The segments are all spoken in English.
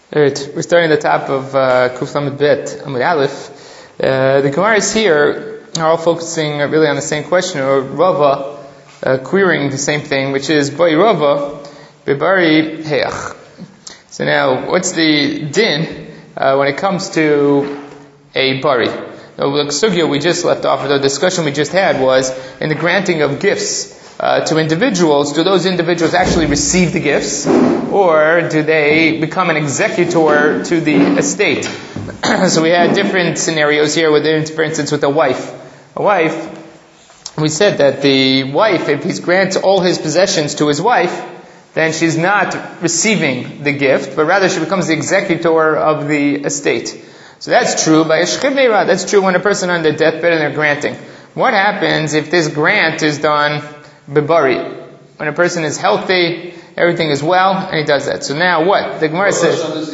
Alright, we're starting at the top of Kuf Lamed Bet, Amud Aleph. The Gemaras here are all focusing really on the same question, or Rava querying the same thing, which is Boi Rava Bebari Heach. So now, what's the din when it comes to a bari? The sugya we just left off, the discussion we just had was in the granting of gifts to individuals. Do those individuals actually receive the gifts, or do they become an executor to the estate? So we had different scenarios here for instance, with a wife. A wife, we said that the wife, if he grants all his possessions to his wife, then she's not receiving the gift, but rather she becomes the executor of the estate. So that's true by a shchiv meira. That's true when a person on their deathbed and they're granting. What happens if this grant is done bebari? When a person is healthy, everything is well, and he does that. So now what? The Gemara says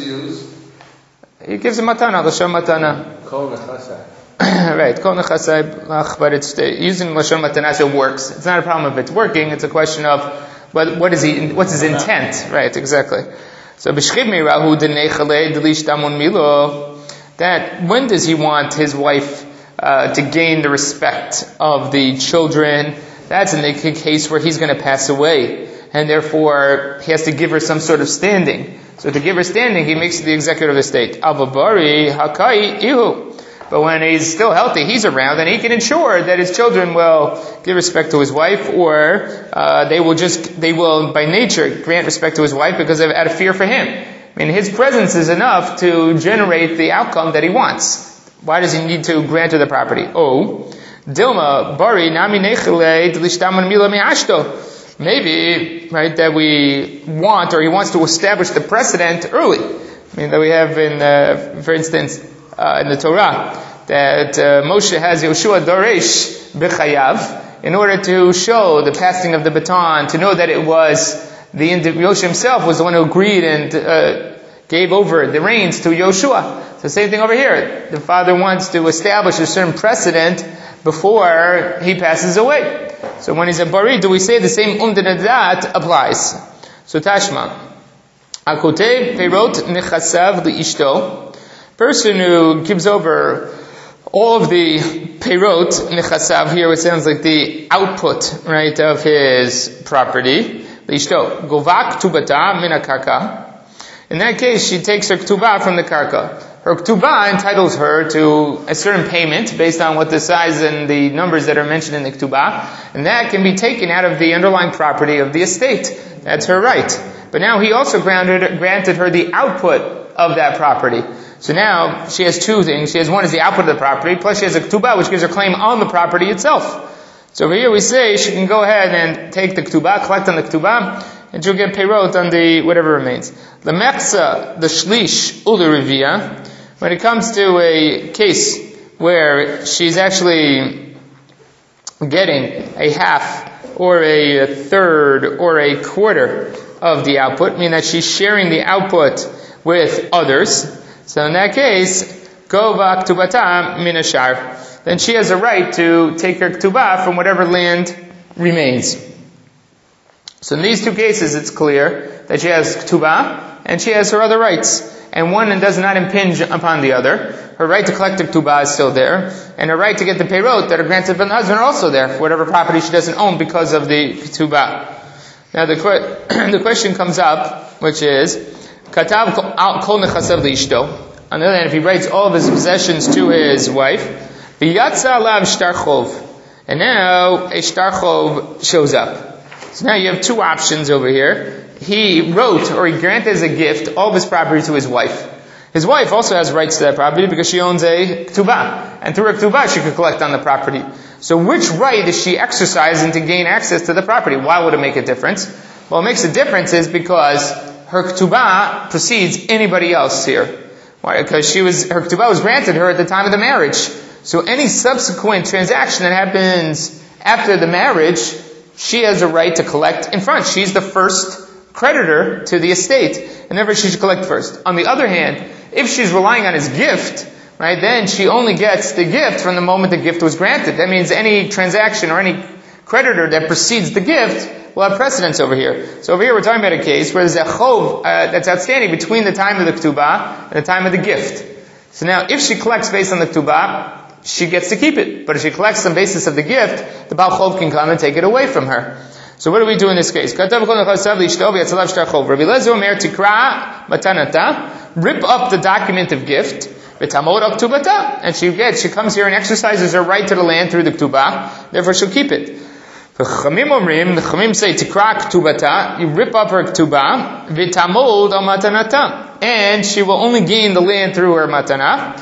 he gives a matana, l'shon matana. Kol nechasai. Right, kol nechasai, but it's using l'shon matana, so it works. It's not a problem if it's working. It's a question of what's his intent? Right, exactly. So b'shchiv meira hu denechalei delish damun milo. That when does he want his wife to gain the respect of the children? That's in the case where he's going to pass away, and therefore he has to give her some sort of standing. So to give her standing, he makes the executor of the state. Avabari hakai ihu. But when he's still healthy, he's around, and he can ensure that his children will give respect to his wife, or they will by nature grant respect to his wife because they've out of fear for him. I mean, his presence is enough to generate the outcome that he wants. Why does he need to grant her the property? Oh, Dilma Bari Nami Nechele Dlishtaman Mila Me'ashto. Maybe, right, that we want, or he wants to establish the precedent early. I mean, that we have in, for instance, in the Torah, that Moshe has Yoshua Doresh B'chayav in order to show the passing of the baton, to know that it was Moshe himself was the one who agreed and gave over the reins to Yoshua. So same thing over here. The father wants to establish a certain precedent before he passes away. So when he's a bari, do we say the same that applies? So Tashma. Akotev perot nechasav liishto. Person who gives over all of the perot nechasav, here it sounds like the output, right, of his property. Liishto. Govak ktubata min karka. In that case, she takes her ktubah from the karka. Her ktubah entitles her to a certain payment based on what the size and the numbers that are mentioned in the ktubah, and that can be taken out of the underlying property of the estate. That's her right. But now he also granted her the output of that property. So now she has two things. She has one is the output of the property, plus she has a ktubah which gives her claim on the property itself. So over here we say she can go ahead and take the ktubah, collect on the ktubah, and she'll get peyrot on the whatever remains. The mechsa, the shlish, u'lerivia. When it comes to a case where she's actually getting a half, or a third, or a quarter of the output, meaning that she's sharing the output with others. So in that case, gova ktubata min ashar. Then she has a right to take her ktubah from whatever land remains. So in these two cases, it's clear that she has ktubah and she has her other rights. And one does not impinge upon the other. Her right to collect the ktubah is still there, and her right to get the peyrot that are granted from the husband are also there, for whatever property she doesn't own because of the ktubah. Now the question comes up, which is, Katav kol nechasav liishto. On the other hand, if he writes all of his possessions to his wife, v'yatsa alav shtarchov, and now a shtarchov shows up. So now you have two options over here. He wrote, or he granted as a gift, all of his property to his wife. His wife also has rights to that property because she owns a ktubah. And through her ktubah she could collect on the property. So which right is she exercising to gain access to the property? Why would it make a difference? Well, it makes a difference is because her ktubah precedes anybody else here. Why? Because her ktubah was granted her at the time of the marriage. So any subsequent transaction that happens after the marriage, she has a right to collect in front. She's the first creditor to the estate, and therefore she should collect first. On the other hand, if she's relying on his gift, right, then she only gets the gift from the moment the gift was granted. That means any transaction or any creditor that precedes the gift will have precedence over here. So over here we're talking about a case where there's a chov that's outstanding between the time of the ketubah and the time of the gift. So now, if she collects based on the ketubah, she gets to keep it. But if she collects on the basis of the gift, the Baal Chov can come and take it away from her. So what do we do in this case? Rabbi Lezer Omer tikra matanata, rip up the document of gift, and she comes here and exercises her right to the land through the ketubah, therefore she'll keep it. The Chachamim say tikra ketubata, you rip up her ketubah, v'tamod al matanata, and she will only gain the land through her matana.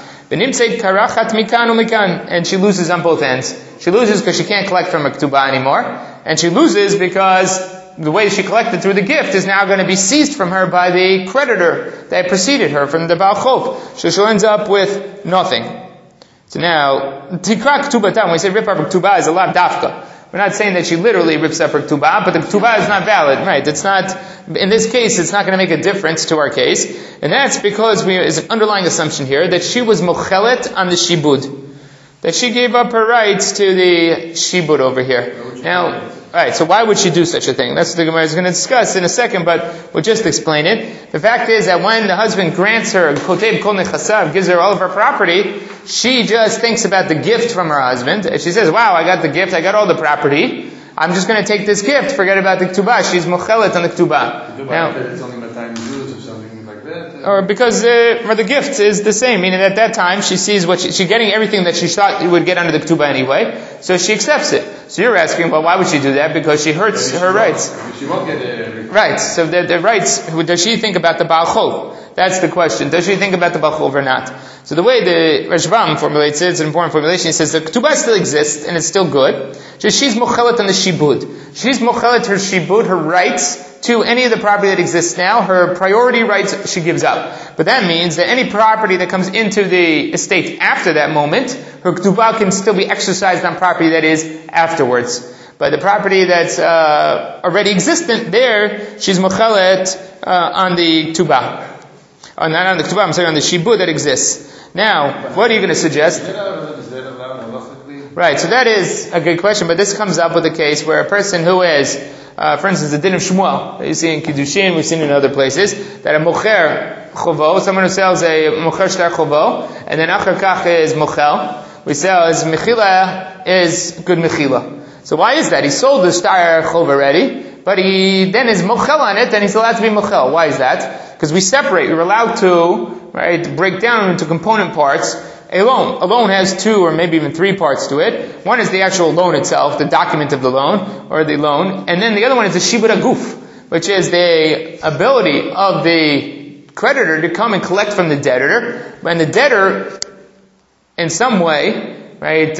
And she loses on both ends. She loses because she can't collect from her ketubah anymore, and she loses because the way she collected through the gift is now going to be seized from her by the creditor that preceded her from the Baal Chov. So she'll end up with nothing. So now, tikra ketubata, when we say rip up her ketubah, is a lav dafka. We're not saying that she literally rips up her ketubah, but the ketubah is not valid, right? It's not, in this case, it's not going to make a difference to our case. And that's because there's an underlying assumption here that she was mochelet on the shibud. That she gave up her rights to the shibud over here. Now, alright, so why would she do such a thing? That's what the Gemara is going to discuss in a second, but we'll just explain it. The fact is that when the husband grants her, kotev kol nechasav, gives her all of her property, she just thinks about the gift from her husband, and she says, wow, I got the gift, I got all the property, I'm just going to take this gift, forget about the ketubah, she's mochelet on the ketubah. Now, it's only by time use or something like that. Or because the gift is the same, meaning at that time she sees what she's getting everything that she thought would get under the ketubah anyway, so she accepts it. So you're asking, well, why would she do that? Because she hurts her rights. She won't get everything. Right. So the rights, does she think about the Baal Chov? That's the question. Does she think about the Baal Chov or not? So the way the Rashbam formulates it, it's an important formulation. He says the ketubah still exists and it's still good. Just she's mochelet on the shibud. She's mochelet her shibud, her rights to any of the property that exists now. Her priority rights she gives up. But that means that any property that comes into the estate after that moment, her ketubah can still be exercised on property that is afterwards. But the property that's already existent, there, she's mochelet on the ketubah. Not on the ketubah, I'm saying on the shibud that exists. Now, what are you going to suggest? Right, so that is a good question, but this comes up with a case where a person who is, for instance, the din of Shmuel, that you see in Kiddushin, we've seen in other places, that a mocher chovo, someone who sells a mocher shtar chovo, and then achar kach is mochel, we sell as mechila is good mechila. So why is that? He sold the shtar chov already, but he then is mochel on it, and he's allowed to be mochel. Why is that? Because we separate, we're allowed to, right, break down into component parts. A loan. A loan has 2 or maybe even 3 parts to it. One is the actual loan itself, the document of the loan, or the loan. And then the other one is the shibud aguf, which is the ability of the creditor to come and collect from the debtor. When the debtor, in some way, right,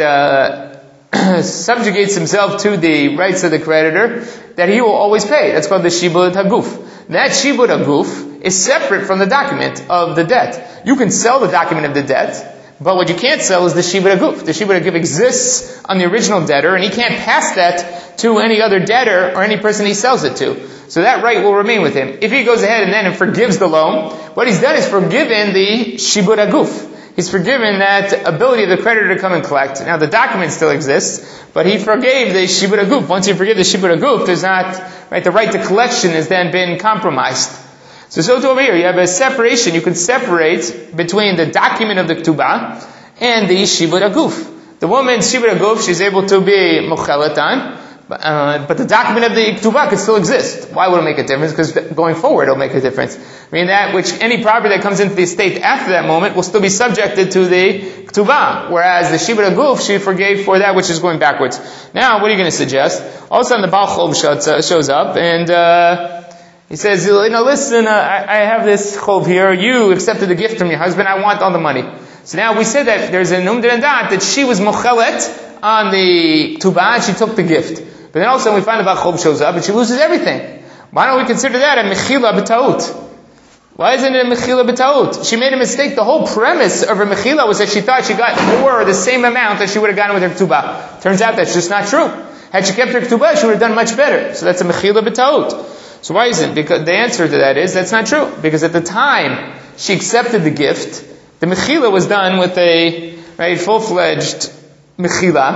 subjugates himself to the rights of the creditor, that he will always pay. That's called the shibud aguf. That shibud aguf is separate from the document of the debt. You can sell the document of the debt, but what you can't sell is the shibud aguf. The shibud aguf exists on the original debtor, and he can't pass that to any other debtor or any person he sells it to. So that right will remain with him. If he goes ahead and then forgives the loan, what he's done is forgiven the shibud aguf. He's forgiven that ability of the creditor to come and collect. Now the document still exists, but he forgave the shibud aguf. Once you forgive the shibud aguf, there's not, right, the right to collection has then been compromised. So over here, you have a separation. You can separate between the document of the ketubah and the shibud aguf. The woman's shibud aguf, she's able to be mochelet on, but the document of the ketubah could still exist. Why would it make a difference? Because going forward, it'll make a difference. Meaning that which any property that comes into the estate after that moment will still be subjected to the ketubah, whereas the shibud aguf, she forgave for that which is going backwards. Now, what are you going to suggest? All of a sudden, the Baal Chov shows up, and he says, listen, I have this chov here. You accepted the gift from your husband. I want all the money. So now we said that there's a numdir and that she was mochelet on the ketubah and she took the gift. But then all of a sudden we find the Baal Chov shows up and she loses everything. Why don't we consider that a mechila b'taut? Why isn't it a mechila b'taut? She made a mistake. The whole premise of her mechila was that she thought she got more or the same amount that she would have gotten with her ketubah. Turns out that's just not true. Had she kept her ketubah, she would have done much better. So that's a mechila b'taut. So why isn't? Because the answer to that is that's not true. Because at the time she accepted the gift, the mechila was done with a full-fledged mechila.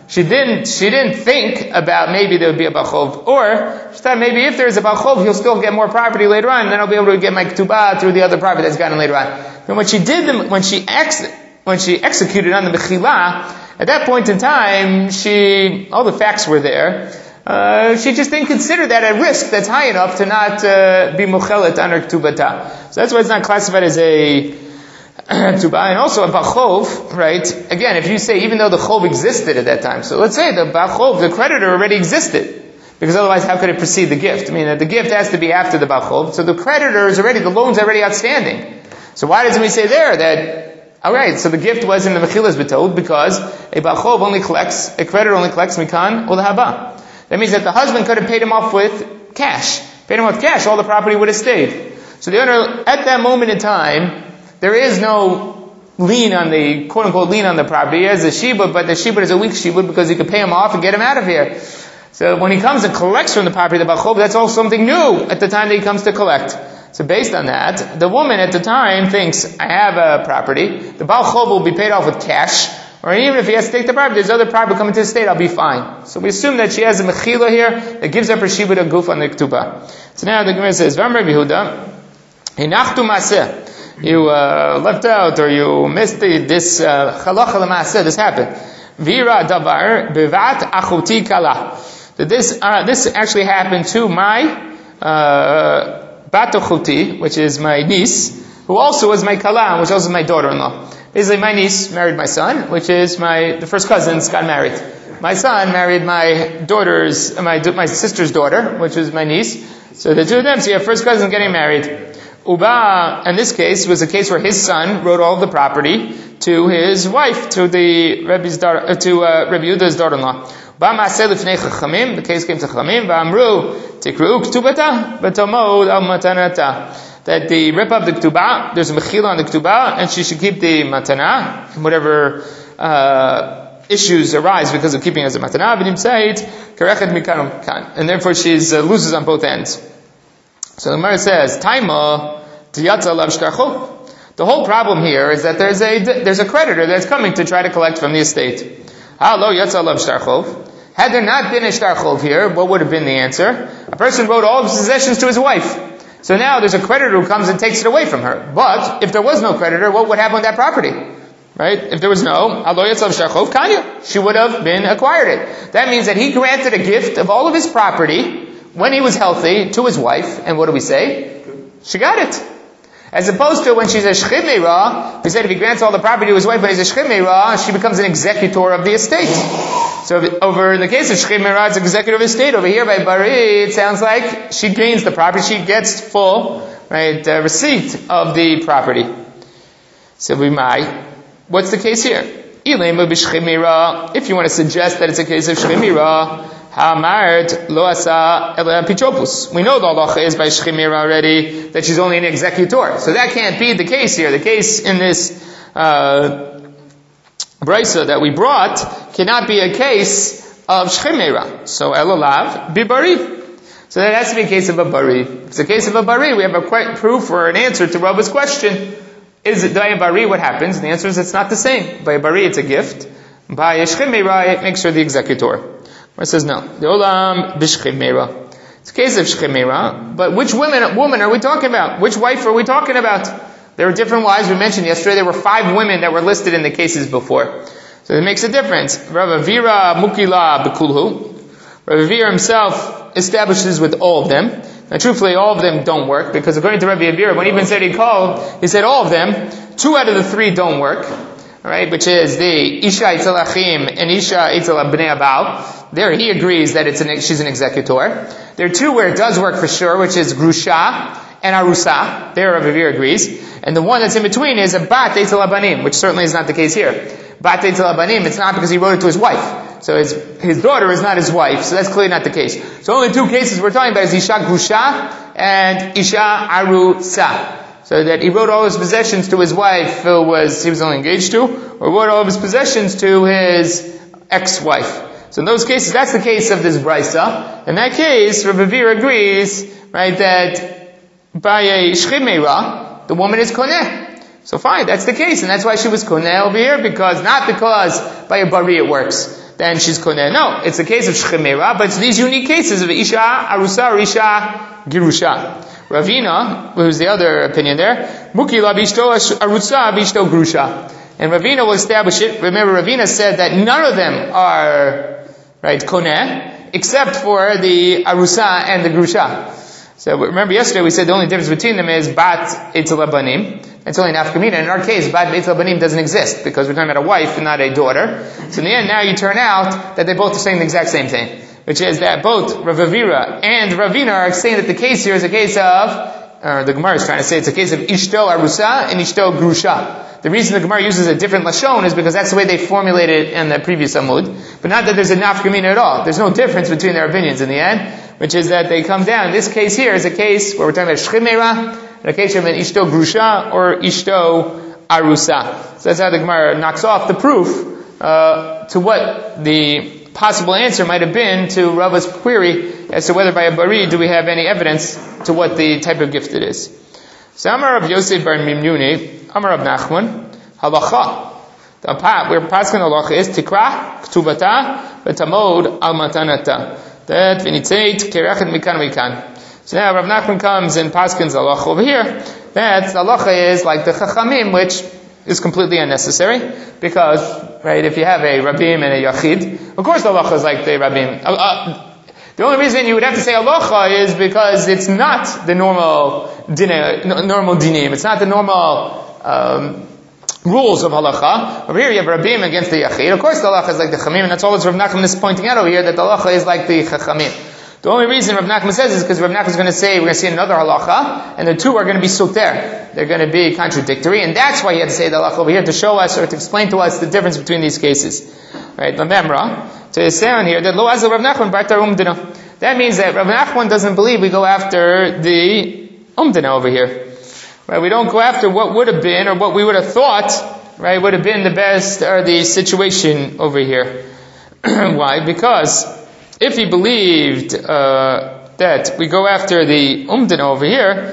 She didn't think about maybe there would be a Bachov, or she thought maybe if there's a Bachov, he'll still get more property later on, and then I'll be able to get my Ketubah through the other property that's gotten later on. And when she did, when she executed on the Mechila, at that point in time, all the facts were there. She just didn't consider that a risk that's high enough to not be Mochelet on her Ketubata. So that's why it's not classified as a Ketubah. And also a Bachov, right? Again, if you say even though the Chov existed at that time, so let's say the Bachov, the creditor already existed. Because otherwise, how could it precede the gift? I mean, the gift has to be after the Bachov. So the creditor is already, the loan's already outstanding. So why doesn't we say there that, alright, so the gift was in the Mechilas B'tod because a Bachov only collects, a creditor only collects Mikan or the Haba. That means that the husband could have paid him off with cash. Paid him off with cash, all the property would have stayed. So the owner, at that moment in time, there is no lien on the, quote unquote, lien on the property. He has a shibud, but the shibud is a weak shibud because he could pay him off and get him out of here. So when he comes and collects from the property, the Bachov, that's all something new at the time that he comes to collect. So based on that, the woman at the time thinks, I have a property, the Bachov will be paid off with cash, or even if he has to take the property, there's other property coming to the state, I'll be fine. So we assume that she has a Mechila here that gives up her shibud a guf on the Ketubah. So now the Gemara says, Vam Rabbi Yehuda, Hinachtu Maseh. You left out or you missed this Chalacha L'Maseh, this happened. Vira Davar Bevat Achuti Kala. This actually happened to my Bat Achuti, which is my niece, who also was my Kala, which also is my daughter-in-law. Basically, my niece married my son, which is the first cousins got married. My son married my sister's daughter, which is my niece. So the two of them, so you have first cousins getting married. Uba, in this case, was a case where his son wrote all of the property to his wife, to the Rebbe's daughter, to Rebbe Yehuda's daughter-in-law. The case came to Chachamim, V'amru, Tikru Ktubata, V'tomod al Matanata. That the rip up the Ktubah, there's a Mechila on the Ktubah, and she should keep the Matana, whatever issues arise because of keeping it as a Matana, V'nim Said, Karechet Mikan Kan. And therefore she loses on both ends. So the Gemara says, Taima, Tiyatza Lav Shtarchov. The whole problem here is that there's a creditor that's coming to try to collect from the estate. Hello, Yatza Lav Shtarchov. Had there not been a Shtarchov here, what would have been the answer? A person wrote all of his possessions to his wife. So now there's a creditor who comes and takes it away from her. But if there was no creditor, what would happen with that property? Right? If there was no, Hello, Yatza Lav Shtarchov, Kanya. She would have been acquired it. That means that he granted a gift of all of his property when he was healthy to his wife. And what do we say? She got it. As opposed to when she's a Shchid Meirah, we said if he grants all the property to his wife, but he's a Shchid Meirah, she becomes an executor of the estate. So over in the case of Shchid Meirah, it's executor of the estate. Over here by Bari, it sounds like she gains the property, she gets full, receipt of the property. So we might. What's the case here? If you want to suggest that it's a case of Shchid Meirah, Hamart lo asa ela pichopus. We know the halacha is by Shchimir already that she's only an executor. So that can't be the case here. The case in this brisa that we brought cannot be a case of Shchimira. So elalav bibari. So that has to be a case of a bari. If it's a case of a bari, we have a proof or an answer to Rabba's question. Is it by a bari? What happens? And the answer is it's not the same. By a bari, it's a gift. By a Shchimira, it makes her the executor. Or it says no. The olam b'shchimera. It's a case of shchimera, but which woman are we talking about? Which wife are we talking about? There are different wives. We mentioned yesterday there were 5 women that were listed in the cases before. So it makes a difference. Rav Avira mukila b'kulhu. Rav Avira himself establishes with all of them. Now truthfully, all of them don't work, because according to Rav Avira, when he even said he said all of them, 2 out of the 3 don't work. Right, which is the Isha Eitzel Achim and Isha Eitzel Bnei Abal. There he agrees that she's an executor. There are 2 where it does work for sure, which is Grusha and Arusa. There Rav Avir agrees. And the one that's in between is a Bat Eitzel Abanim, which certainly is not the case here. Bat Eitzel Abanim, it's not because he wrote it to his wife. So his daughter is not his wife, so that's clearly not the case. So only 2 cases we're talking about is Isha Grusha and Isha Arusa. So that he wrote all his possessions to his wife who he was only engaged to, or wrote all of his possessions to his ex-wife. So in those cases, that's the case of this brisa. In that case, Rav Avir agrees, right, that by a shchimera, the woman is koneh. So fine, that's the case, and that's why she was koneh over here, not because by a bari it works. then she's koneh. No, it's a case of shchemera, but it's these unique cases of isha arusa or isha girusha. Ravina, who's the other opinion there, mukila bishto arutza bishto grusha. And Ravina will establish it. Remember, Ravina said that none of them are, right, koneh, except for the arusa and the grusha. So remember yesterday we said the only difference between them is bat eitzel banim. It's only nafkamina. In our case, bat eitzel banim doesn't exist because we're talking about a wife and not a daughter. So in the end, now you turn out that they both are saying the exact same thing, which is that both Rav Avira and Ravina are saying that the case here is a case of, the Gemara is trying to say it's a case of ishto arusa and ishto grusha. The reason the Gemara uses a different lashon is because that's the way they formulated it in the previous Amud, but not that there's a nafkamina at all. There's no difference between their opinions in the end, which is that they come down. This case here is a case where we're talking about shchimera, and a case of an ishto grusha or ishto arusa. So that's how the Gemara knocks off the proof to what the possible answer might have been to Rava's query as to whether by a bari do we have any evidence to what the type of gift it is. So Amar Rav Yosef bar Mimnuni, Amar Rav Nachman, halacha. The where paskin halacha is tikra ktubata v'tamod al matanata. That v'nitzeit kerechet mikan mikan. So now Rav Nachman comes and paskin's halacha over here. That halacha is like the chachamim, which is completely unnecessary because, right, if you have a rabim and a yachid, of course the halacha is like the rabim. The only reason you would have to say halacha is because it's not the normal dinim. It's not the normal rules of halacha. Over here you have rabim against the yachid. Of course the halacha is like the chamim, and that's all that Rav Nachman is pointing out over here, that the halacha is like the chachamim. The only reason Rav Nachman says is because Rav Nachman is going to say, we're going to see another halacha, and the two are going to be soter. They're going to be contradictory, and that's why he had to say the halacha over here, to show us, or to explain to us the difference between these cases. Right, the memra, to say on here, that lo azal Rav Nachman bartar umdina. That means that Rav Nachman doesn't believe we go after the umdina over here. Right, we don't go after what would have been, or what we would have thought, right, would have been the best, or the situation over here. Why? Because if he believed that we go after the umdina over here,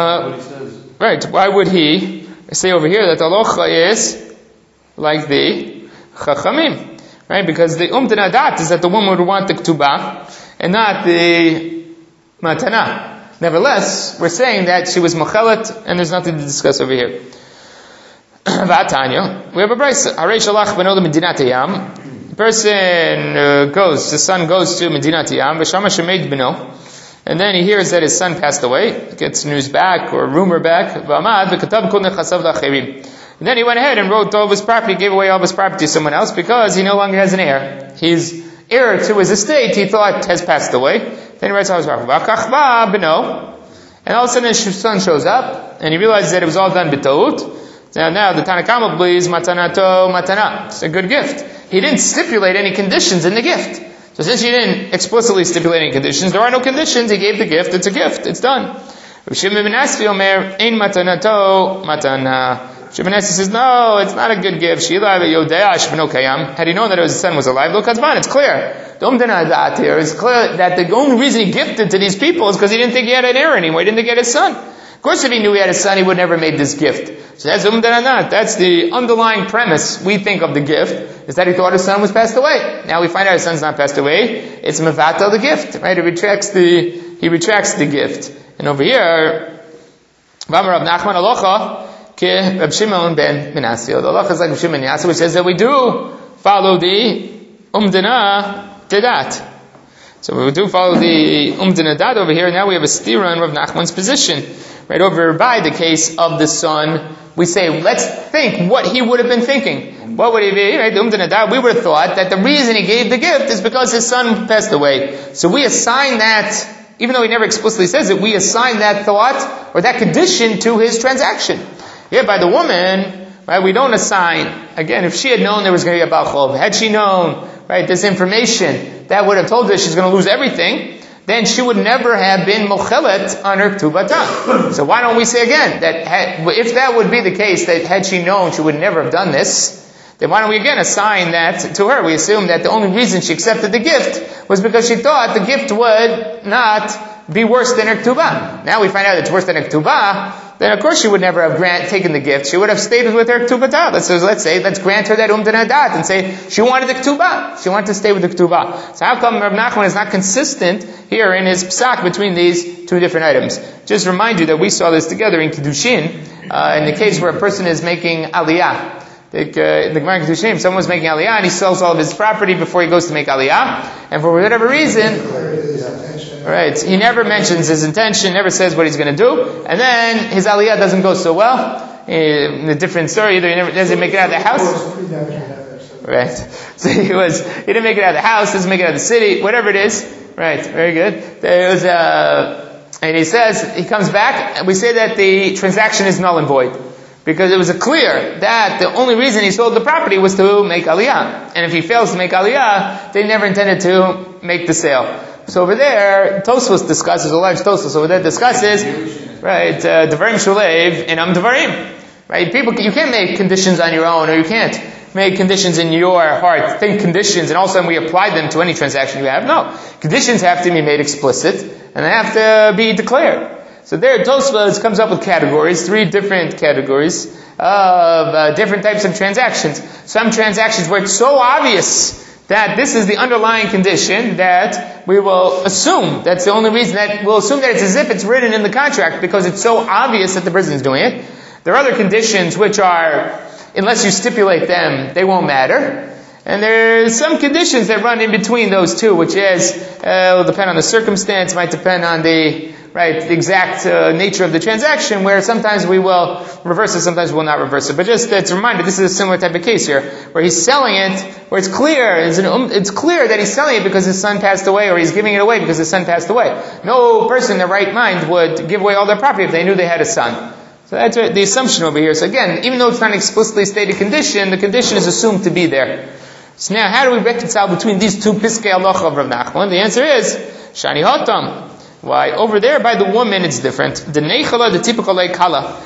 right, why would he say over here that the halacha is like the chachamim? Right, because the umdina dat is that the woman would want the ktubah and not the matana. Nevertheless, we're saying that she was mochelet, and there's nothing to discuss over here. V'atanya, we have a brayso. Harei shalach beno lemedinat hayam. Person goes, the son goes to Medinat Yam, v'shama shemeid beno, and then he hears that his son passed away, gets news back, or rumor back, v'amad v'katav kol nechasav l'acherim. And then he went ahead and wrote all of his property, gave away all of his property to someone else, because he no longer has an heir. His heir to his estate, he thought, has passed away. Then he writes all his property. V'achachba beno, and all of a sudden his son shows up, and he realizes that it was all done b'tout. Now the Tanakama believes matanato matana. It's a good gift. He didn't stipulate any conditions in the gift. So since he didn't explicitly stipulate any conditions, there are no conditions. He gave the gift. It's a gift. It's done. Rav Shimon ben Asfi omer ein matanato matana. Shimon ben Asfi says, no, it's not a good gift. Had he known that his son was alive, look, it's clear. The umdana dat here is clear that the only reason he gifted to these people is because he didn't think he had an heir anymore. He didn't think he had a son. Of course, if he knew he had a son, he would never have made this gift. So that's umdananat. That's the underlying premise we think of the gift, is that he thought his son was passed away. Now we find out his son's not passed away. It's mevatel the gift, right? He retracts the gift. And over here, V'amar Rav Nachman alocha ke Rav Shimon ben Menashe. The halacha is like Rav Shimon ben Menashe, which says that we do follow the umdana dedat. So we do follow the umdana dat over here. Now we have a stira in Rav Nachman's position. Right over by the case of the son, we say, let's think what he would have been thinking. What would he be? Right? The umdana dat, we would have thought that the reason he gave the gift is because his son passed away. So we assign that, even though he never explicitly says it, we assign that thought or that condition to his transaction. Yeah, by the woman, right, we don't assign, again, if she had known there was going to be a balchov, had she known, right, this information, that would have told her she's going to lose everything, then she would never have been mochelet on her ktubata. So why don't we say again, that if that would be the case, that had she known she would never have done this, then why don't we again assign that to her? We assume that the only reason she accepted the gift was because she thought the gift would not be worse than her ktubah. Now we find out it's worse than her ktubah, then of course she would never have taken the gift. She would have stayed with her ktubata. Let's grant her that umdanadat and say she wanted the ktubah. She wanted to stay with the ktubah. So how come Rav Nachman is not consistent here in his psak between these two different items? Just remind you that we saw this together in Kiddushin, in the case where a person is making aliyah. In the Gemara in Kiddushin, someone was making aliyah and he sells all of his property before he goes to make aliyah, and for whatever reason, right, he never mentions his intention, never says what he's going to do, and then his aliyah doesn't go so well. In a different story, either he doesn't make it out of the house, right? So he didn't make it out of the house, doesn't make it out of the city, whatever it is, right? Very good. There was and he says, he comes back, and we say that the transaction is null and void. Because it was clear that the only reason he sold the property was to make aliyah. And if he fails to make aliyah, they never intended to make the sale. So over there, Tosfos discusses, a large Tosfos over there discusses, right, Devarim Shulev and Devarim. Right, you can't make conditions on your own, or you can't make conditions in your heart, think conditions, and all of a sudden we apply them to any transaction you have. No. Conditions have to be made explicit, and they have to be declared. So there, Tosfos comes up with categories, 3 different categories of different types of transactions. Some transactions where it's so obvious that this is the underlying condition that we will assume that's the only reason, that we'll assume that it's as if it's written in the contract because it's so obvious that the person is doing it. There are other conditions which are, unless you stipulate them, they won't matter. And there's some conditions that run in between those two, which is, will depend on the circumstance, might depend on the exact nature of the transaction, where sometimes we will reverse it, sometimes we will not reverse it. But just it's a reminder, this is a similar type of case here, where he's selling it, where it's clear that he's selling it because his son passed away, or he's giving it away because his son passed away. No person in their right mind would give away all their property if they knew they had a son. So that's the assumption over here. So again, even though it's not an explicitly stated condition, the condition is assumed to be there. So now, how do we reconcile between these two piskei halacha of Rav Nachman? The answer is, Shani Hotam. Why? Over there, by the woman, it's different. The nechala, the typical kala.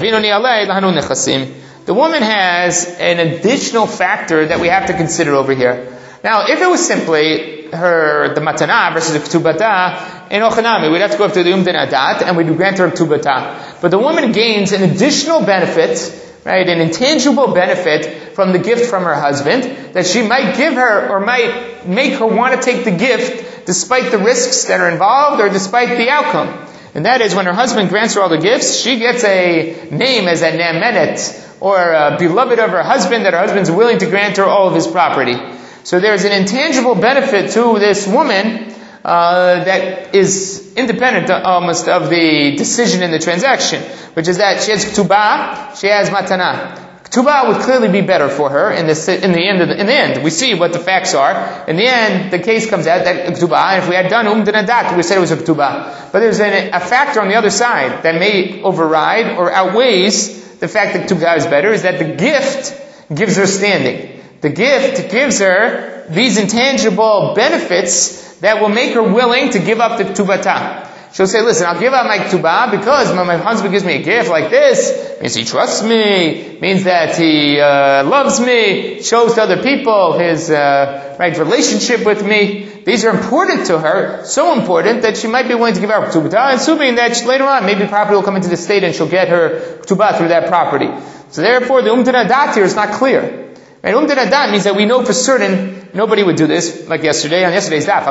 The woman has an additional factor that we have to consider over here. Now, if it was simply the matana versus the ktubata, in ochanami, we'd have to go up to the umdanadat and we'd grant her ktubata. But the woman gains an additional benefit, right, an intangible benefit from the gift from her husband, that she might give her, or might make her want to take the gift despite the risks that are involved, or despite the outcome. And that is, when her husband grants her all the gifts, she gets a name as a ne'emenet, or a beloved of her husband, that her husband's willing to grant her all of his property. So there's an intangible benefit to this woman that is independent almost of the decision in the transaction, which is that she has ktubah, she has matana. Ktubah would clearly be better for her in the end. We see what the facts are. In the end, the case comes out that ktubah, and if we had done umdanadat, we said it was a ktubah. But there's a factor on the other side that may override or outweighs the fact that ktubah is better, is that the gift gives her standing. The gift gives her these intangible benefits that will make her willing to give up the ktubata. She'll say, listen, I'll give up my ktubah because my husband gives me a gift like this. Means he trusts me, means that he loves me, shows to other people his relationship with me. These are important to her, so important that she might be willing to give up ktubah, assuming that later on maybe property will come into the state and she'll get her ktubah through that property. So therefore the umdanadat here is not clear. Right? Umdanadat means that we know for certain nobody would do this, like yesterday, on yesterday's daf.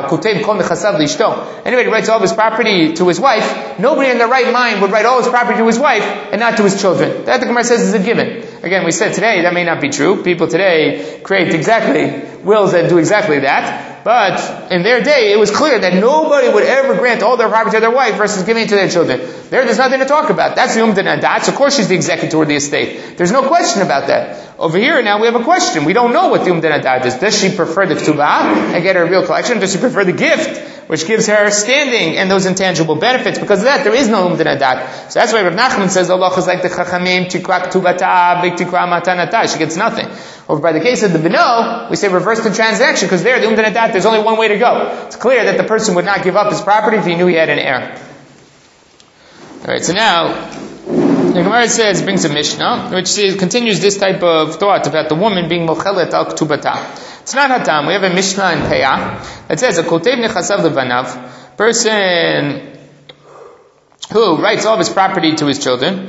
Anybody writes all of his property to his wife, nobody in their right mind would write all his property to his wife and not to his children. That the Gemara says is a given. Again, we said today, that may not be true. People today create wills that do exactly that. But in their day, it was clear that nobody would ever grant all their property to their wife versus giving it to their children. There's nothing to talk about. That's the umdanadat. Of course she's the executor of the estate. There's no question about that. Over here now we have a question. We don't know what the umdanadat is. Does she prefer the ktubah and get her real collection? Does she prefer the gift, which gives her standing and those intangible benefits? Because of that, there is no umdanadat. So that's why Rav Nachman says, Allah is like the chachamim, tikra ktubata, big tikra matanata. She gets nothing. Over by the case of the Bino, we say reverse the transaction, because there, the umdanadat, there's only one way to go. It's clear that the person would not give up his property if he knew he had an heir. Alright, so now, the Gemara brings a Mishnah, which continues this type of thought about the woman being mochelet al ktubata. It's not hatam. We have a Mishnah in Peah that says, a kotev nechasav levanav, person who writes all of his property to his children,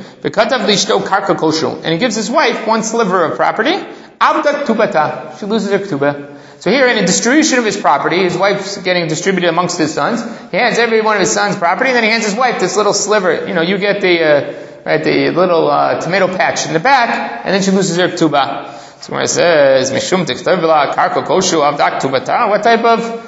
and he gives his wife one sliver of property, she loses her ketubah. So here in a distribution of his property, his wife's getting distributed amongst his sons, he hands every one of his sons property, and then he hands his wife this little sliver. You get the little tomato patch in the back, and then she loses her ketubah. So when it says, Mishum tiktavla karko koshu avdak tubata, what type of,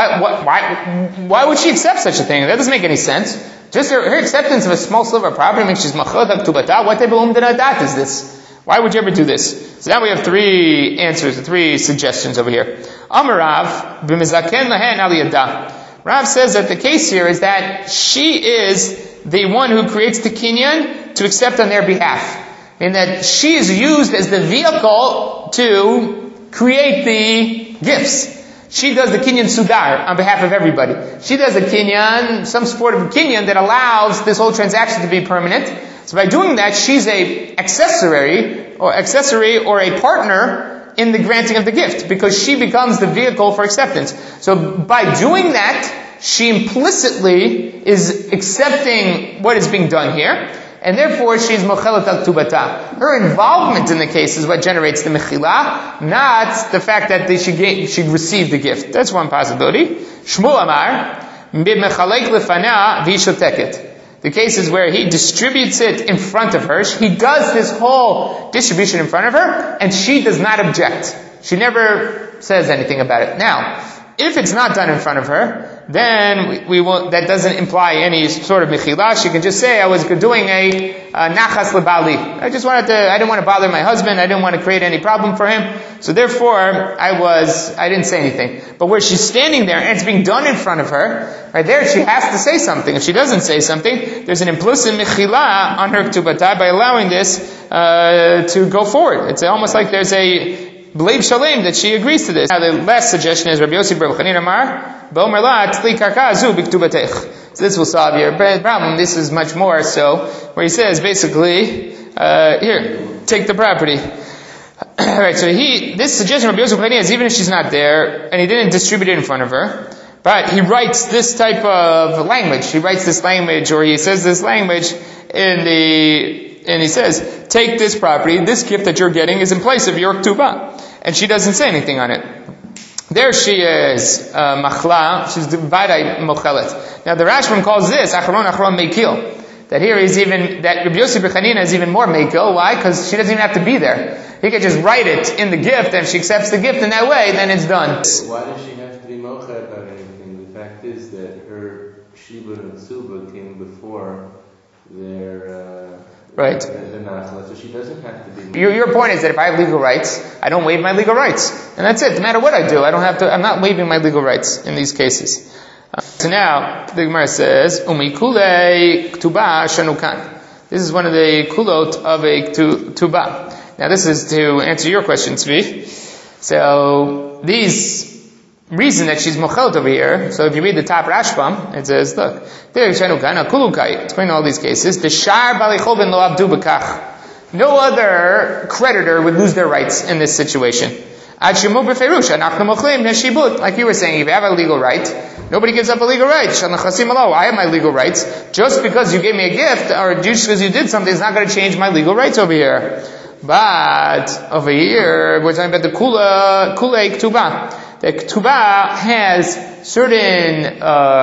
why would she accept such a thing? That doesn't make any sense. Just her acceptance of a small sliver of property makes she's machodak tubata. What type of umdana is this? Why would you ever do this? So now we have three answers, three suggestions over here. Amarav b'mizaken lahen al yadah. Rav says that the case here is that she is the one who creates the kinyan to accept on their behalf. And that she is used as the vehicle to create the gifts. She does the kinyan sudar on behalf of everybody. She does a kinyan, some sort of kinyan that allows this whole transaction to be permanent. So by doing that, she's a accessory or a partner in the granting of the gift, because she becomes the vehicle for acceptance. So by doing that, she implicitly is accepting what is being done here, and therefore she's mochelet al tubata. Her involvement in the case is what generates the mechila, not the fact that she received the gift. That's one possibility. Shmuel Amar, b'mechalek lefana v'ishoteket. The case is where he distributes it in front of her. He does this whole distribution in front of her, and she does not object. She never says anything about it. Now, if it's not done in front of her, then we won't, that doesn't imply any sort of mechilah. She can just say, I was doing a nachas lebali. I didn't want to bother my husband. I didn't want to create any problem for him. So therefore, I didn't say anything. But where she's standing there and it's being done in front of her, right there she has to say something. If she doesn't say something, there's an implicit mechilah on her ketubah by allowing this to go forward. It's almost like there's a B'leiv Shalem that she agrees to this. Now the last suggestion is Rabbi Yossi Bar Chanina Amar B'omer La Tli Karka Zu B'Ktubatech. So this will solve your problem. This is much more so, where he says basically, here, take the property. Alright, so this suggestion of Rabbi Yossi Bar Chanina is even if she's not there, and he didn't distribute it in front of her, but he writes this type of language. He writes this language, or he says this language and he says, take this property, this gift that you're getting is in place of your ketubah. And she doesn't say anything on it. There she is, machla, she's vadai mochelet. Now the Rashbam calls this, achron meikil. That here is that Rabbi Yossi Bar Chanina is even more meikil. Why? Because she doesn't even have to be there. He could just write it in the gift, and if she accepts the gift in that way, then it's done. Why does she have to be mochet about anything? The fact is that her shibud and suba came before their right. The nachla, so she doesn't have to be. Your point is that if I have legal rights, I don't waive my legal rights, and that's it. No matter what I do, I'm not waiving my legal rights in these cases. So now the Gemara says, "Umikule ktubah shanukan." This is one of the kulot of a ktubah. Now this is to answer your question, Tzvi. So these reason that she's mochelet over here. So if you read the top Rashbam, it says, look, explain all these cases. No other creditor would lose their rights in this situation. Like you were saying, if you have a legal right, nobody gives up a legal right. I have my legal rights. Just because you gave me a gift, or just because you did something, it's not going to change my legal rights over here. But over here, we're talking about the kulei ktubah. The ketubah has certain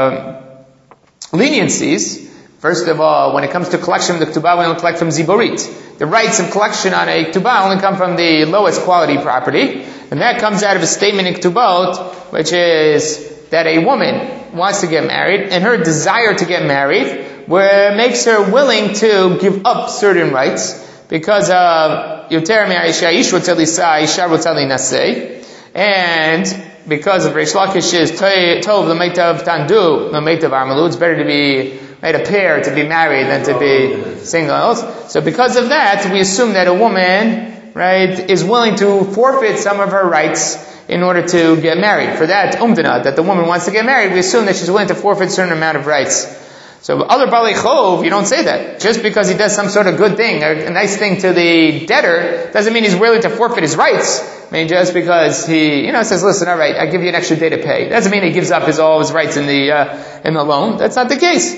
leniencies. First of all, when it comes to collection of the ketubah, we don't collect from ziborit. The rights of collection on a ketubah only come from the lowest quality property, and that comes out of a statement in ketubot, which is that a woman wants to get married, and her desire to get married makes her willing to give up certain rights because of yoter me'aisha ish rotzeh lisa, isha rotzeh linaseh. And because of Reish Lakish's tov l'meitav tandu, l'meitav armalu, it's better to be made a pair to be married than to be singles. So because of that, we assume that a woman, right, is willing to forfeit some of her rights in order to get married. For that umdana, that the woman wants to get married, we assume that she's willing to forfeit a certain amount of rights. So other Balei Chov, you don't say that. Just because he does some sort of good thing, or a nice thing to the debtor, doesn't mean he's willing to forfeit his rights. I mean, just because he, says, listen, alright, I give you an extra day to pay. Doesn't mean he gives up all his rights in the loan. That's not the case.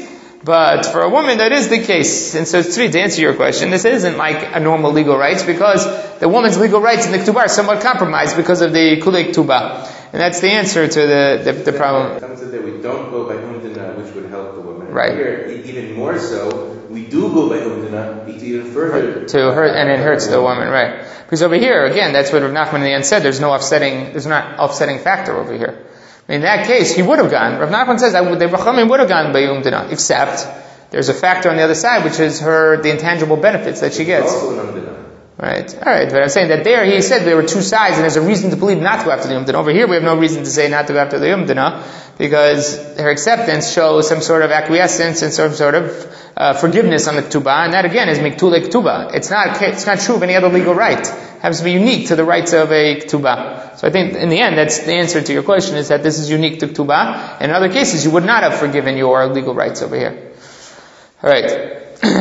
But for a woman, that is the case. And so, Tzvi, to answer your question, this isn't like a normal legal rights, because the woman's legal rights in the Ketubah are somewhat compromised because of the Kulei Ketubah. And that's the answer to the problem. Some said that we don't go by Umdana, which would help the woman. Right. Here, even more so, we do go by Umdana, it's even further. To hurt, and it hurts the woman, right. Because over here, again, that's what Rav Nachman in the end said, there's not offsetting factor over here. In that case, he would have gone. Rav Nachman says the Rachamim would have gone by Umdana, except there's a factor on the other side, which is the intangible benefits that she gets. Also an Umdana. Right. Alright, but I'm saying that there, he said there were two sides, and there's a reason to believe not to go after the Umdana. Over here, we have no reason to say not to go after the Umdana, because her acceptance shows some sort of acquiescence and some sort of forgiveness on the Ketubah, and that again is Miktule Ketubah. It's not true of any other legal right. It happens to be unique to the rights of a Ketubah. So I think in the end, that's the answer to your question, is that this is unique to Ketubah. In other cases, you would not have forgiven your legal rights over here. Alright.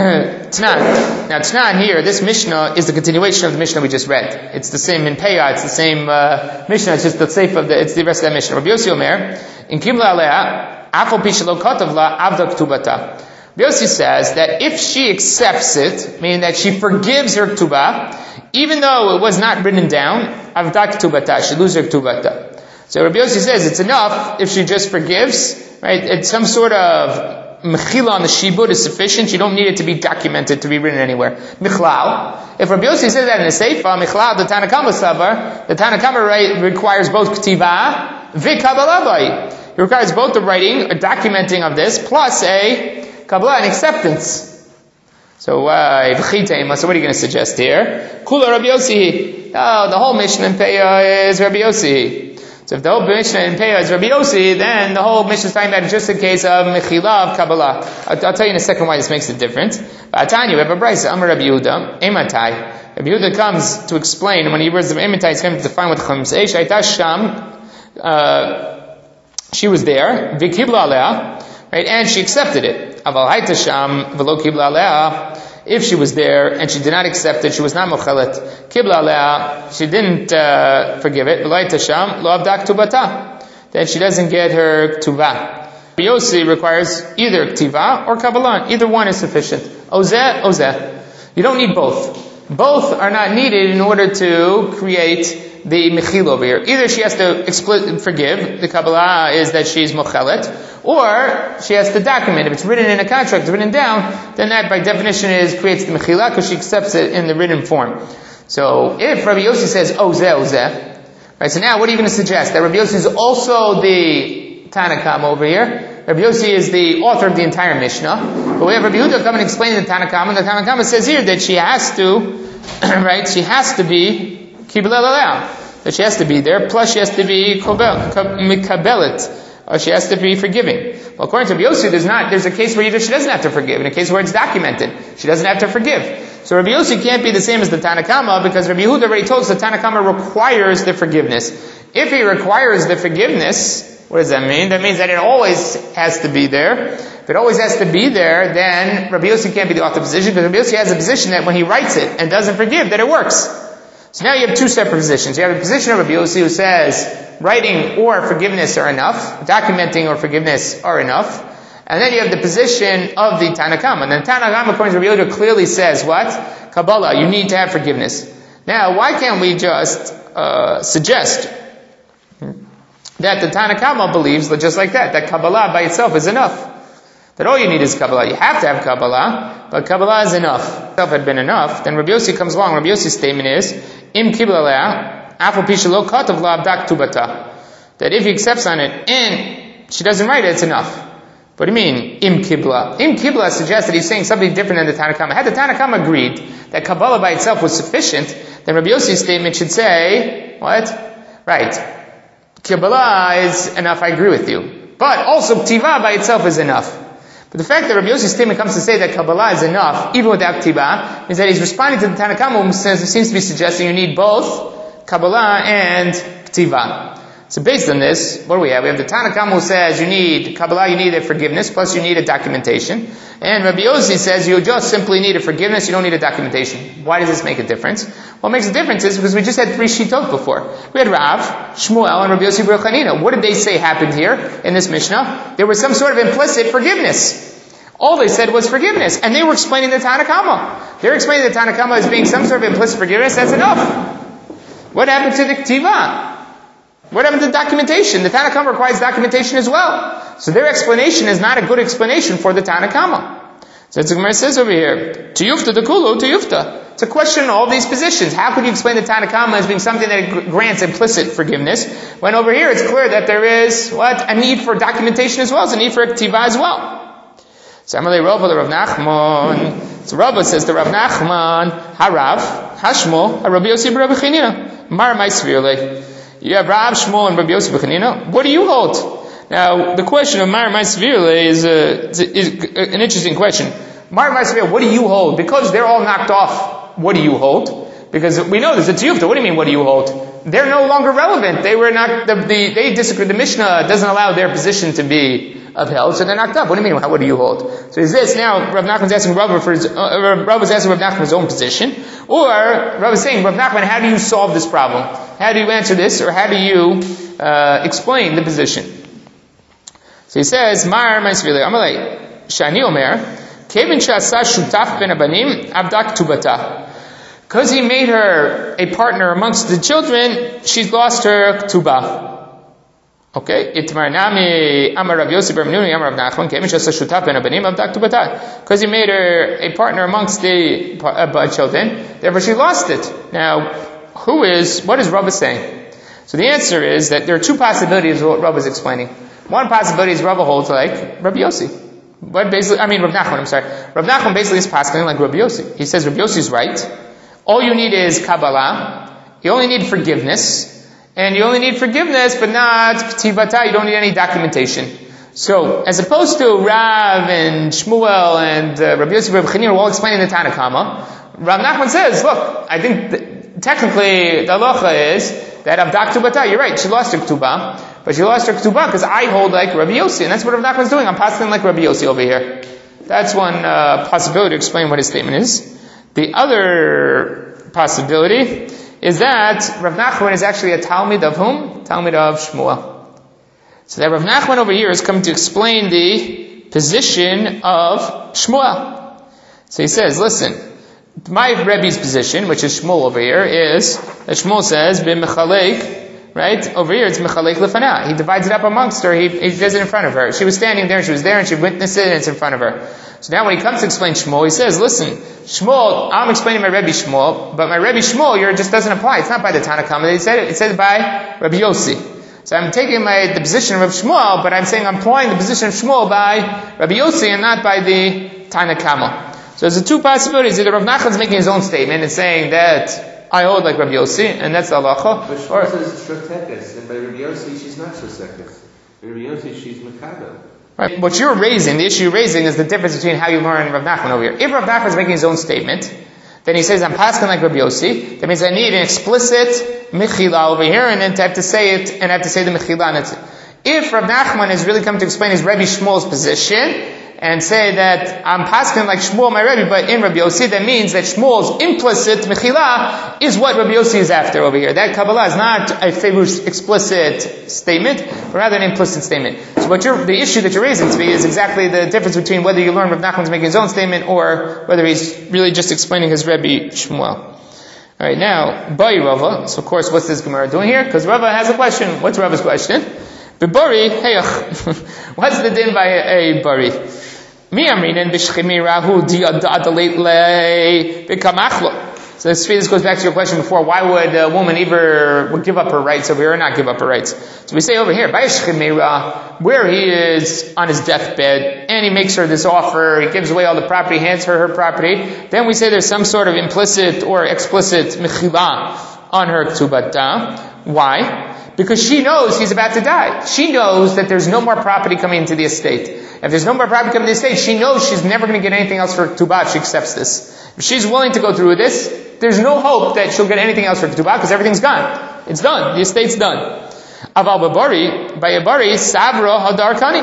Tnan. Now Tnan here, this Mishnah is the continuation of the Mishnah we just read. It's the same in Peah, it's the same Mishnah, it's just the safe of it's the rest of that Mishnah. Rabbi Yossi Omer, in Kibla Alea, Afal Pishalo Kotav La Avda Ktubata. Rabbi Yossi says that if she accepts it, meaning that she forgives her Ktubah, even though it was not written down, Avda Ktubata, she loses her Ktubata. So Rabbi Yossi says it's enough if she just forgives, right? It's some sort of Mechila on the Shibud is sufficient. You don't need it to be documented, to be written anywhere. Michlal. If Rabbi Yossi says that in a Seifa, Michlal, the Tanakama Savar, the Tanakama requires both Ktiva, V'Kabbalah Bai. It requires both the writing, a documenting of this, plus a Kabbalah, an acceptance. So what are you going to suggest here? Kula Rabbi Yossi. Oh, the whole Mishnah in Peah is Rabbi Yossi. So if the whole Mishnah in Peah is Rabbi Yossi, then the whole Mishnah is talking about just a case of Mechila, of Kabbalah. I'll tell you in a second why this makes a difference. But Atanya, we have a brayso, Amar Rabbi Yehuda, Ematai. Rabbi Yehuda comes to explain, when he words of Ematai, he's going to define what Chum says. Shaita Sham, she was there, V'kibla Alea, right, and she accepted it. Aval Haita Sham, V'lo Kibla Alea. If she was there and she did not accept it, she was not mochelet. Kibla alea, she didn't forgive it. V'lo tasham lo avda ktubata. Then she doesn't get her ktubah. Yossi requires either ktiva or kabbalah. Either one is sufficient. Ozeh. You don't need both. Both are not needed in order to create the mechil over here. Either she has to forgive, the Kabbalah is that she's mochelet, or she has to document. If it's written in a contract, written down, then that by definition creates the mechila, because she accepts it in the written form. So if Rabbi Yossi says ozeh, right, so now what are you going to suggest? That Rabbi Yossi is also the Tanakam over here. Rabbi Yossi is the author of the entire Mishnah. But we have Rabbi Yehuda come and explain the Tanakam, and the Tanakam says here that she has to, right, she has to be Kibla Alea, that she has to be there, plus she has to be Mikabelet, or she has to be forgiving. Well, according to Rabbi Yossi, there's a case where she doesn't have to forgive, in a case where it's documented, she doesn't have to forgive. So Rabbi Yossi can't be the same as the Tanakama, because Rabbi Yehuda already told us the Tanakama requires the forgiveness. If he requires the forgiveness, what does that mean? That means that it always has to be there. If it always has to be there, then Rabbi Yossi can't be the author position, because Rabbi Yossi has a position that when he writes it and doesn't forgive, that it works. So now you have two separate positions. You have a position of Rabbi Yossi who says writing or forgiveness are enough, documenting or forgiveness are enough. And then you have the position of the Tanakama. And the Tanakama, according to Rabbi Yehuda, clearly says what? Kabbalah, you need to have forgiveness. Now, why can't we just suggest that the Tanakama believes, just like that Kabbalah by itself is enough? That all you need is Kabbalah. You have to have Kabbalah, but Kabbalah is enough. If itself had been enough, then Rabbi Yossi comes along. Rabbi Yossi's statement is, Im Kibla Alea, Afal Pisha Lo Katav La Abdak Tubata. That if he accepts on it, and she doesn't write it, it's enough. What do you mean, Im Kibla? Im Kibla suggests that he's saying something different than the Tanakama. Had the Tanakama agreed that Kabbalah by itself was sufficient, then Rabbi Yossi's statement should say, what? Right. Kabbalah is enough, I agree with you. But also Ktiva by itself is enough. But the fact that Rabbi Yossi's statement comes to say that Kabbalah is enough, even without Ktiva, means that he's responding to the Tanakama, who seems to be suggesting you need both Kabbalah and Ktiva. So based on this, what do we have? We have the Tanakama who says you need Kabbalah, you need a forgiveness, plus you need a documentation. And Rabbi Yossi says you just simply need a forgiveness, you don't need a documentation. Why does this make a difference? What makes a difference is because we just had three Shitot before. We had Rav, Shmuel, and Rabbi Yossi Bar Chanina. What did they say happened here in this Mishnah? There was some sort of implicit forgiveness. All they said was forgiveness, and they were explaining the Tanna Kama. They're explaining the Tanna Kama as being some sort of implicit forgiveness. That's enough. What happened to the Ktiva? What happened to the documentation? The Tanna Kama requires documentation as well. So their explanation is not a good explanation for the Tanna Kama. So the Gemara says over here, Tiyufta the Kulu, Tiyufta. It's a question in all these positions. How could you explain the Tanna Kama as being something that grants implicit forgiveness, when over here it's clear that there is, a need for documentation as well, it's a need for Ktiva as well. So Amalei Rava the Rav Nachman. So Rava says to Rav Nachman, Harav, Hashmo, Rabbi Yossi Rabbi Chanina. Mar Maisvirle. You have Rav, Shmuel, and Rabbi Yossi Rabbi Chanina. What do you hold? Now, the question of Mar Maisvirle is an interesting question. Mar Maisvirle, what do you hold? Because they're all knocked off, what do you hold? Because we know there's a tiyufta. What do you mean, what do you hold? They're no longer relevant. They were not, they disagree. The Mishnah doesn't allow their position to be upheld, so they're knocked up. What do you mean? What do you hold? So is this now? Rav Nachman's asking Rav for his. Rav is asking Rav Nachman's own position, or Rav is saying, Rav Nachman, how do you solve this problem? How do you answer this, or how do you explain the position? So he says, Mar Maisvili Amalei Shani Omer Kevin Shasa Shutaf Ben Abanim Abdak Tubata. Because he made her a partner amongst the children, she's lost her Ktubah. Okay, Itmar Nami Amar Rav Yossi Bar Menuni Amar Rav Nachman Kevin Shasa Shutaf Ben Abanim Abdak Tubata. Because he made her a partner amongst the children, therefore she lost it. Now, what is Rav saying? So the answer is that there are two possibilities of what Rav is explaining. One possibility is Rav holds like Rabbi Yossi. Rav Nachman, Rav Nachman basically is passing like Rabbi Yossi. He says Rabbi Yossi is right. All you need is Kabbalah. You only need forgiveness. And you only need forgiveness, but not Ktivata. You don't need any documentation. So, as opposed to Rav and Shmuel and Rabbi Yossi and Rabbi Chanina are all explaining the Tanna Kama, Rav Nachman says, look, I think technically the halacha is that Abdak Tubata, you're right, she lost her Ktubah, but she lost her Ktubah because I hold like Rabbi Yossi, and that's what Rav Nachman's doing. I'm passing like Rabbi Yossi over here. That's one possibility to explain what his statement is. The other possibility is that Rav Nachman is actually a Talmid of whom? Talmid of Shmuel. So that Rav Nachman over here is coming to explain the position of Shmuel. So he says, listen, my Rebbe's position, which is Shmuel over here, is that Shmuel says, B'mechalek, right? Over here it's Mechalek Lefana. He divides it up amongst her, he does it in front of her. She was standing there, she was there, and she witnessed it, and it's in front of her. So now when he comes to explain Shmuel, he says, listen, Shmuel, I'm explaining my Rebbe Shmuel, but my Rebbe Shmuel here just doesn't apply. It's not by the Tanna Kama. It said by Rabbi Yossi. So I'm taking the position of Rabbi Shmuel, but I'm saying I'm applying the position of Shmuel by Rabbi Yossi and not by the Tanna Kama. So there's two possibilities. Either Rav Nachman's making his own statement and saying that I hold like Rabbi Yossi, and that's the halacha. But Shmuel says Shotekes, and by Rabbi Yossi she's not Shotekes. By Rabbi Yossi she's Makado. Right. What you're raising, the issue you're raising, is the difference between how you learn Rav Nachman over here. If Rav Nachman is making his own statement, then he says, I'm passing like Rabbi Yossi. That means I need an explicit mechila over here, and then to have to say it, and I have to say the mechila on it. If Rav Nachman is really coming to explain his Rebbe Shmuel's position, and say that I'm passing like Shmuel, my Rebbe, but in Rabbi Yossi, that means that Shmuel's implicit mechila is what Rabbi Yossi is after over here. That Kabbalah is not a famous explicit statement, but rather an implicit statement. So the issue that you're raising to me is exactly the difference between whether you learn Rav Nachman's making his own statement, or whether he's really just explaining his Rebbe Shmuel. Alright, now, Bai Rava. So of course, what's this Gemara doing here? Because Rava has a question. What's Rava's question? Bari, heyach. What's the din by a bari? Mi amrinen b'shchimirahu di'adalit b'kamachlo. So this goes back to your question before. Why would a woman would give up her rights over here or not give up her rights? So we say over here, by shchimira, where he is on his deathbed and he makes her this offer, he gives away all the property, hands her property. Then we say there's some sort of implicit or explicit mechila on her ktubata. Why? Because she knows he's about to die. She knows that there's no more property coming into the estate. If there's no more property coming into the estate, she knows she's never going to get anything else for Ketubah if she accepts this. If she's willing to go through with this, there's no hope that she'll get anything else for Ketubah because everything's gone. It's done. The estate's done. Aval Babari, by Abari, Savra Hadarkani.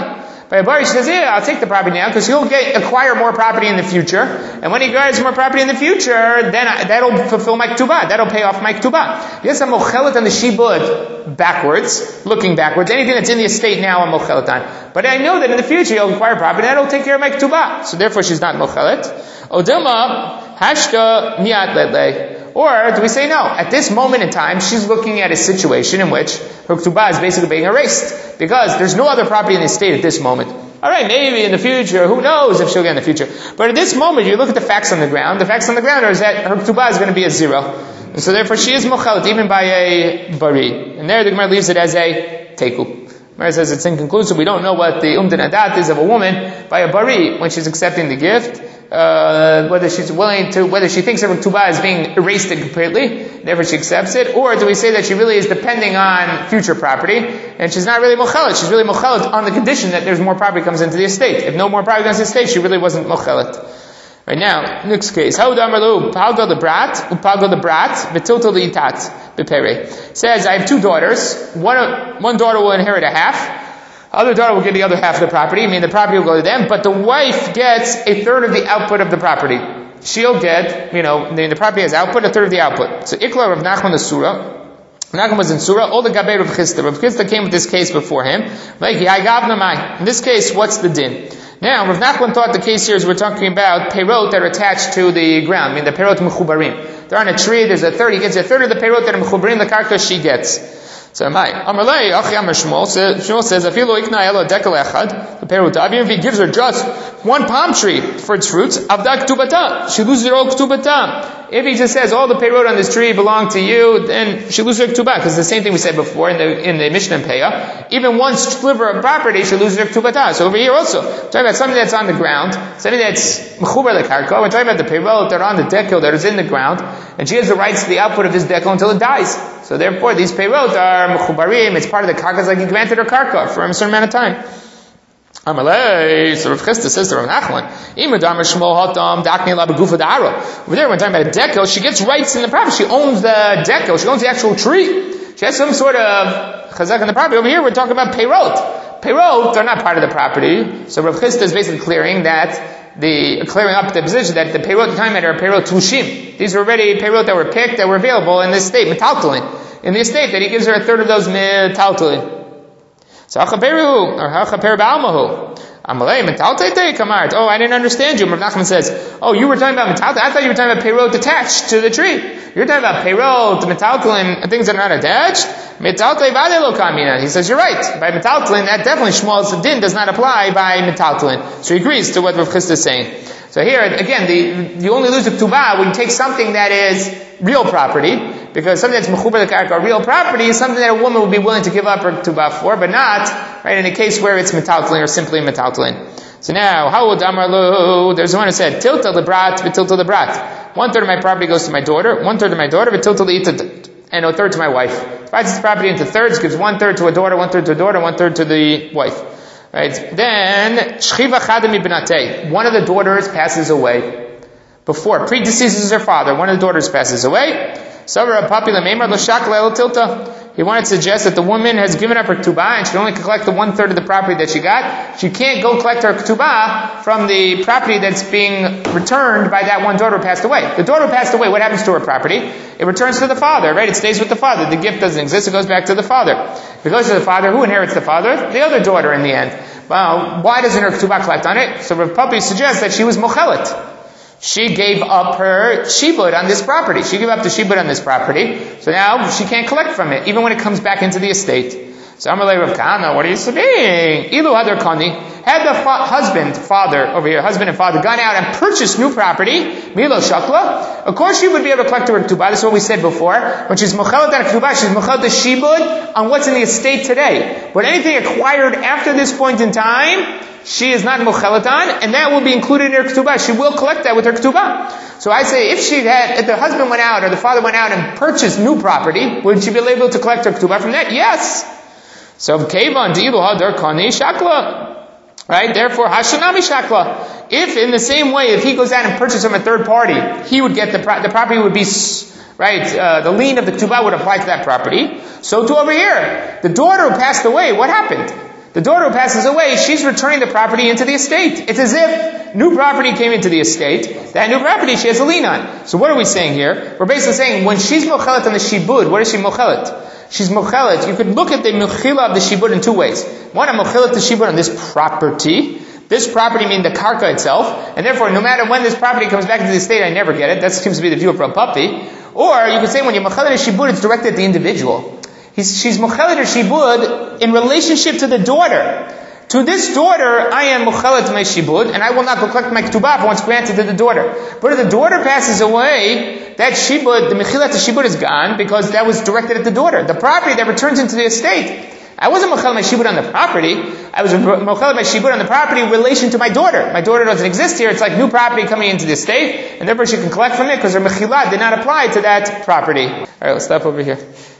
By a bari, she says, yeah, I'll take the property now because he'll acquire more property in the future. And when he acquires more property in the future, then that'll fulfill my ktubah. That'll pay off my ktubah. Yes, I'm mochelet on the shibud backwards, looking backwards. Anything that's in the estate now, I'm mochelet on. But I know that in the future he'll acquire property, and that'll take care of my ktubah. So therefore she's not mochelet. Odilma, hashta miyat ledle. Or do we say no? At this moment in time, she's looking at a situation in which her ktubah is basically being erased because there's no other property in the estate at this moment. All right, maybe in the future, who knows if she'll get in the future. But at this moment, you look at the facts on the ground. The facts on the ground are that her ktubah is going to be a 0. And so therefore she is mochelet even by a bari. And there the Gemara leaves it as a teku. The Gemara says it's inconclusive. We don't know what the umdin adat is of a woman by a bari when she's accepting the gift. Whether she's willing to, whether she thinks her ktubah is being erased completely, therefore she accepts it, or do we say that she really is depending on future property, and she's not really mochelet, she's really mochelet on the condition that there's more property comes into the estate. If no more property comes into the estate, she really wasn't mochelet. Right now, next case. How palgo the brat, upalgo the brat, betilto the itat, bepere. Says, I have 2 daughters, one daughter will inherit a half, other daughter will get the other half of the property, meaning the property will go to them, but the wife gets a third of the output of the property. She'll get, the property has output, a third of the output. So Ikla Rav Nachman the Surah. Nachman was in Surah, all the Gabei Rav Chisda. Rav Chisda came with this case before him. In this case, what's the din? Now, Rav Nachman thought the case here is we're talking about peirot that are attached to the ground, meaning the peirot mechubarim. They're on a tree, there's a third, he gets a third of the peirot that are mechubarim, the karka she gets. So Amarlei, Achi Amar Shmuel says, Afilu ikna elo dekel echad, the perut avim, if he gives her just one palm tree for its fruits, avda ktubata, she loses her old ktubata. If he just says all the perut on this tree belong to you, then she loses her ktubah, because it's the same thing we said before in the Mishnah and Peah. Even one sliver of property, she loses her ktubata. So over here also, we're talking about something that's on the ground, something that's mechubar lekarka. We're talking about the perut that are on the dekel that is in the ground, and she has the rights to the output of this dekel until it dies. So therefore, these perot are mechubarim. It's part of the karka, like he granted her karka for a certain amount of time. Amalei, so Rav Chisda says to Rav Nachman, over there, when we're talking about a dekel, she gets rights in the property. She owns the dekel. She owns the actual tree. She has some sort of chazak in the property. Over here, we're talking about perot. Perot are not part of the property. So Rav Chisda is basically clearing up the position that the perot at the time are perot tushim. These were already perot that were picked, that were available in the estate, metaltalin. In the estate, that he gives her a third of those metaltalin. So hachaperu, or hachaper ba'almahu. Amalei, metaltete kamart. Oh, I didn't understand you. Rav Nachman says, oh, you were talking about metaltalin. I thought you were talking about perot attached to the tree. You're talking about perot, metaltalin, things that are not attached. Metaltalin vadelo kamina. He says, you're right. By metaltalin, that definitely Shmuel's din does not apply by metaltalin. So he agrees to what Rav Chisda is saying. So here, again, you only lose the ktubah when you take something that is real property, because something that's mechubar l'karka, real property, is something that a woman would be willing to give up her ktubah for, but not, right, in a case where it's metaltalin or simply metaltalin. So now, how would Amarlu, there's one who said, tilta lebrat, v'tilta lebrat. 1/3 of my property goes to my daughter, 1/3 of my daughter, v'tilta le'itad, and 1/3 to my wife. Divides the property into thirds, gives 1/3 to a daughter, 1/3 to a daughter, 1/3 to the wife. Right? Then, shchiva chadami benatei. One of the daughters passes away. Predeceases her father. One of the daughters passes away. He wanted to suggest that the woman has given up her ktubah and she can only collect the 1/3 of the property that she got. She can't go collect her ktubah from the property that's being returned by that one daughter who passed away. The daughter who passed away, what happens to her property? It returns to the father, right? It stays with the father. The gift doesn't exist, it goes back to the father. If it goes to the father, who inherits the father? The other daughter in the end. Well, why doesn't her ktubah collect on it? So Rav Papi suggests that she was mochelet. She gave up her shibud on this property. She gave up the shibud on this property. So now she can't collect from it, even when it comes back into the estate. So Amalei Rav Kahana, what are you saying? Ilu hadar kani. Had the husband and father gone out and purchased new property, milo shakla, of course she would be able to collect her ktubah. That's what we said before. When she's mochelet on ktubah, she's mochelet the shibud on what's in the estate today. But anything acquired after this point in time, she is not mochelet on, and that will be included in her ktubah. She will collect that with her ktubah. So I say, if the husband went out or the father went out and purchased new property, would she be able to collect her ktubah from that? Yes. So kevan di'ilu hadar kani shakla. Right? Therefore, hashanami shakla. If in the same way, if he goes out and purchases from a third party, he would get the property would be, right, the lien of the ktubah would apply to that property. So too over here. The daughter who passed away, what happened? The daughter who passes away, she's returning the property into the estate. It's as if new property came into the estate. That new property she has a lien on. So what are we saying here? We're basically saying when she's mochelet on the shibud, what is she mochelet? She's mochelet. You could look at the mechila of the shibud in two ways. One, I'm mochelet the shibud on this property. This property means the karka itself, and therefore no matter when this property comes back into the estate, I never get it. That seems to be the view of Rav Papi. Or you could say when you're mochelet a shibud, it's directed at the individual. She's mochelet or shibud in relationship to the daughter. To this daughter, I am mochelet my shibud, and I will not go collect my ketubah once granted to the daughter. But if the daughter passes away, that shibud, the mechilat shibud is gone because that was directed at the daughter. The property that returns into the estate. I wasn't mochelet my shibud on the property. I was mochelet my shibud on the property in relation to my daughter. My daughter doesn't exist here. It's like new property coming into the estate, and therefore she can collect from it because her mechilat did not apply to that property. All right, let's stop over here.